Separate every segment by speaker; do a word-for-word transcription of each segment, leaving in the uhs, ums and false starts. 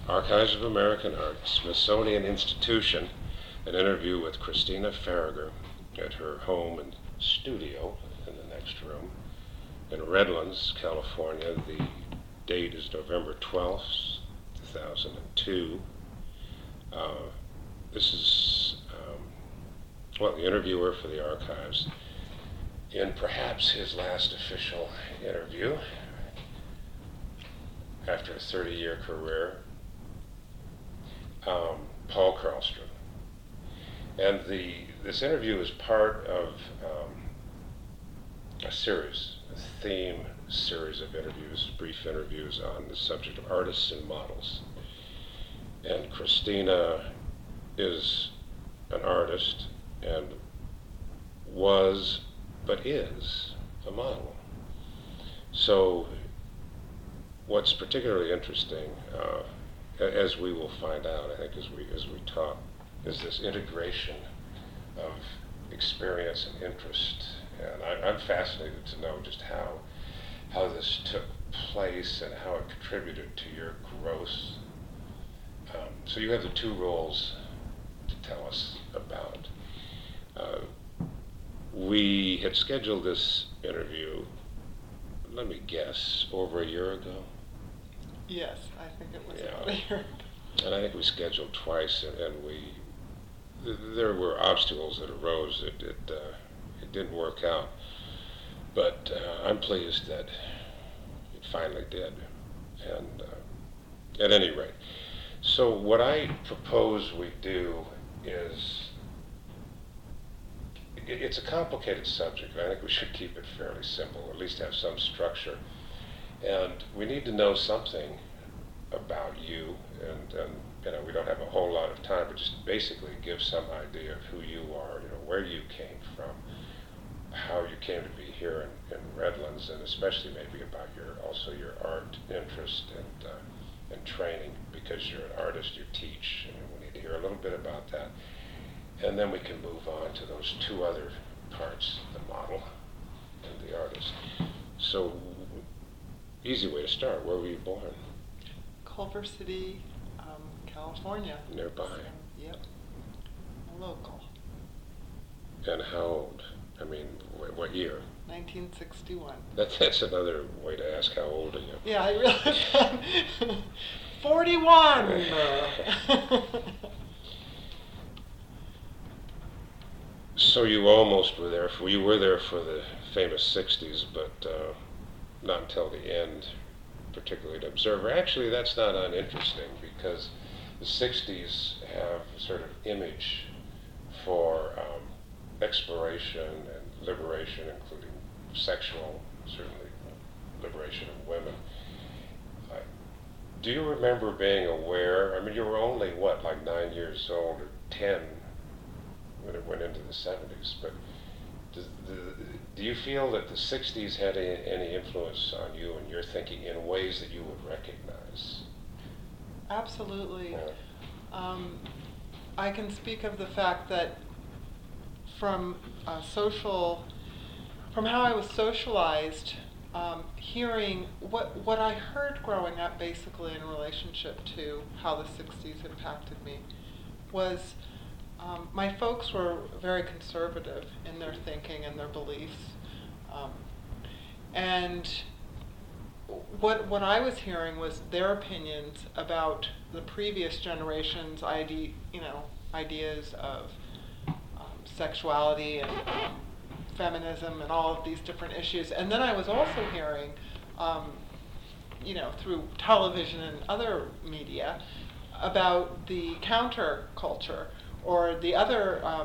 Speaker 1: Archives of American Art, Smithsonian Institution, an interview with Christina Farragher at her home and studio in the next room in Redlands, California. The date is November twelfth, two thousand two. Uh, this is, um, well, the interviewer for the archives in perhaps his last official interview after a thirty-year career, um, Paul Karlstrom. And the this interview is part of um, a series, a theme series of interviews, brief interviews on the subject of artists and models. And Christina is an artist and was, but is, a model. So what's particularly interesting, uh, as we will find out, I think, as we as we talk, is this integration of experience and interest. And I, I'm fascinated to know just how how this took place and how it contributed to your growth. Um, so you have the two roles to tell us about. Uh, we had scheduled this interview, let me guess, over a year ago.
Speaker 2: Yes, I think it was
Speaker 1: Yeah.
Speaker 2: about a year.
Speaker 1: And I think we scheduled twice, and, and we th- there were obstacles that arose. It it, uh, it didn't work out, but uh, I'm pleased that it finally did. And uh, at any rate, so what I propose we do is, it, it's a complicated subject. I think we should keep it fairly simple, at least have some structure. And we need to know something about you, and, and you know, we don't have a whole lot of time, but just basically give some idea of who you are, you know, where you came from, how you came to be here in, in Redlands, and especially maybe about your also your art interest and uh, and training, because you're an artist, you teach, and we need to hear a little bit about that. And then we can move on to those two other parts, the model and the artist. So, easy way to start. Where were you born?
Speaker 2: Culver City, um, California.
Speaker 1: Nearby.
Speaker 2: So, yep. A local.
Speaker 1: And how old? I mean, wh- what year?
Speaker 2: nineteen sixty-one.
Speaker 1: That, that's another way to ask how old are you.
Speaker 2: Yeah, I really forty-one!
Speaker 1: So you almost were there, for, you were there for the famous sixties, but uh, not until the end, particularly to Observer. Actually, that's not uninteresting, because the sixties have a sort of image for um, exploration and liberation, including sexual, certainly liberation of women. Uh, do you remember being aware, I mean, you were only, what, like nine years old or ten when it went into the seventies, but does the, do you feel that the sixties had a, any influence on you and your thinking in ways that you would recognize?
Speaker 2: Absolutely.
Speaker 1: Yeah.
Speaker 2: Um, I can speak of the fact that from uh, social, from how I was socialized, um, hearing what what I heard growing up, basically in relationship to how the sixties impacted me, was um, my folks were very conservative in their thinking and their beliefs, um, and what what I was hearing was their opinions about the previous generation's ide- you know ideas of um, sexuality and um, feminism and all of these different issues. And then I was also hearing, um, you know, through television and other media, about the counterculture or the other um,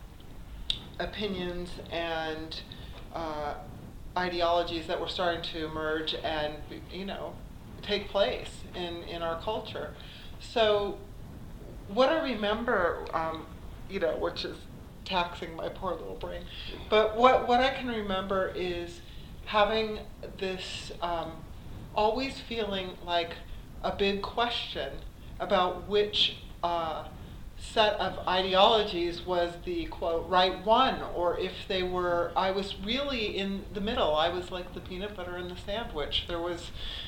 Speaker 2: opinions and uh, ideologies that were starting to emerge and, you know, take place in, in our culture. So what I remember, um, you know, which is taxing my poor little brain, but what, what I can remember is having this, um, always feeling like a big question about which uh, set of ideologies was the, quote, right one, or if they were, I was really in the middle. I was like the peanut butter in the sandwich. There was